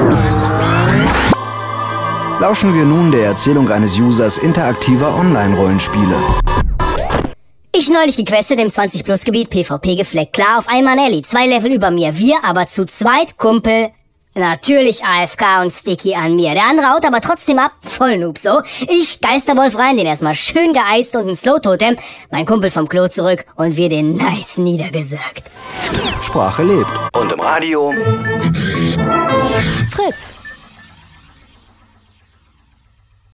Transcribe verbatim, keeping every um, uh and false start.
Lauschen wir nun der Erzählung eines Users interaktiver Online-Rollenspiele. Ich neulich gequestet im zwanzig Plus Gebiet, PvP gefleckt. Klar, auf einmal Ellie, zwei Level über mir. Wir aber zu zweit, Kumpel. Natürlich A F K und Sticky an mir. Der andere haut aber trotzdem ab. Voll Noob so. Ich, Geisterwolf rein, den erstmal schön geeist und ein Slow-Totem. Mein Kumpel vom Klo zurück und wir den nice niedergesagt. Sprache lebt. Und im Radio Fritz.